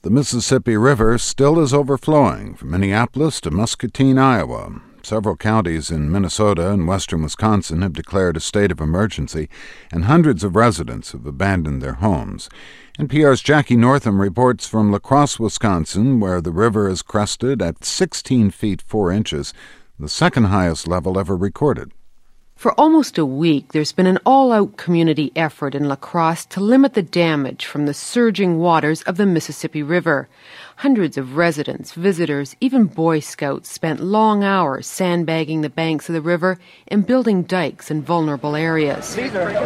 The Mississippi River still is overflowing from Minneapolis to Muscatine, Iowa. Several counties in Minnesota and western Wisconsin have declared a state of emergency, and hundreds of residents have abandoned their homes. NPR's Jackie Northam reports from La Crosse, Wisconsin, where the river is crested at 16 feet 4 inches, the second highest level ever recorded. For almost a week, there's been an all-out community effort in La Crosse to limit the damage from the surging waters of the Mississippi River. Hundreds of residents, visitors, even Boy Scouts spent long hours sandbagging the banks of the river and building dikes in vulnerable areas.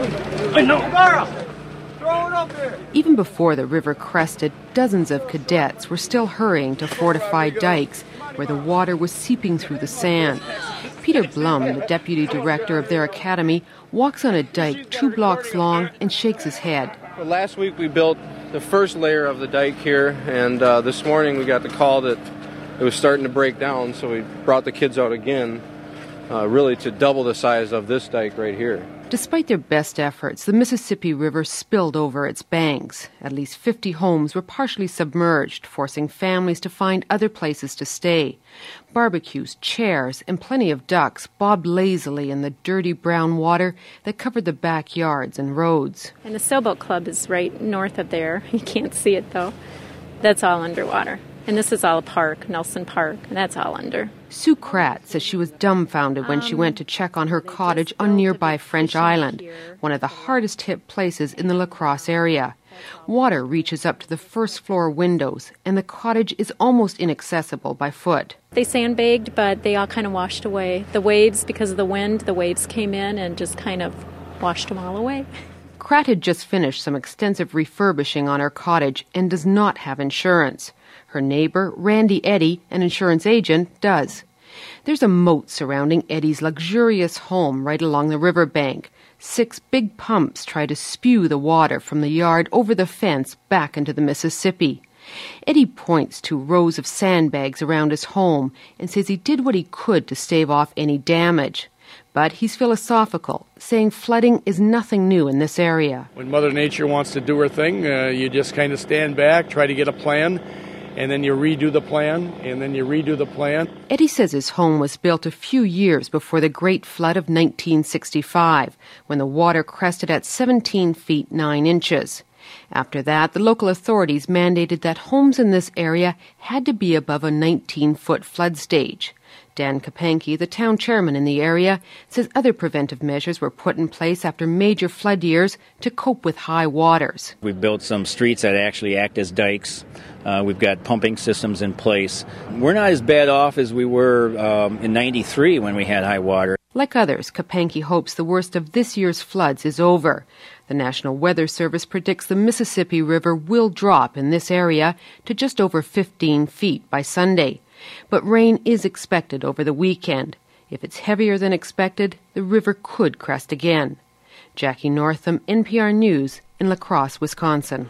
Even before the river crested, dozens of cadets were still hurrying to fortify dikes where the water was seeping through the sand. Peter Blum, the deputy director of their academy, walks on a dike 2 blocks long and shakes his head. Well, last week we built the first layer of the dike here, and this morning we got the call that it was starting to break down, so we brought the kids out again, really to double the size of this dike right here. Despite their best efforts, the Mississippi River spilled over its banks. At least 50 homes were partially submerged, forcing families to find other places to stay. Barbecues, chairs, and plenty of ducks bobbed lazily in the dirty brown water that covered the backyards and roads. And the sailboat club is right north of there. You can't see it, though. That's all underwater. And this is all a park, Nelson Park, and that's all under. Sue Kratt says she was dumbfounded when she went to check on her cottage on nearby French Island, one of the hardest hit places in the La Crosse area. Water reaches up to the first floor windows, and the cottage is almost inaccessible by foot. They sandbagged, but they all kind of washed away. The waves, because of the wind, the waves came in and just kind of washed them all away. Kratt had just finished some extensive refurbishing on her cottage and does not have insurance. Her neighbor, Randy Eddy, an insurance agent, does. There's a moat surrounding Eddy's luxurious home right along the riverbank. 6 big pumps try to spew the water from the yard over the fence back into the Mississippi. Eddy points to rows of sandbags around his home and says he did what he could to stave off any damage. But he's philosophical, saying flooding is nothing new in this area. When Mother Nature wants to do her thing, you just kind of stand back, try to get a plan, and then you redo the plan, and then you redo the plan. Eddy says his home was built a few years before the Great Flood of 1965, when the water crested at 17 feet 9 inches. After that, the local authorities mandated that homes in this area had to be above a 19-foot flood stage. Dan Kapanke, the town chairman in the area, says other preventive measures were put in place after major flood years to cope with high waters. We've built some streets that actually act as dikes. We've got pumping systems in place. We're not as bad off as we were in '93 when we had high water. Like others, Kapanke hopes the worst of this year's floods is over. The National Weather Service predicts the Mississippi River will drop in this area to just over 15 feet by Sunday. But rain is expected over the weekend. If it's heavier than expected, the river could crest again. Jackie Northam, NPR News, in La Crosse, Wisconsin.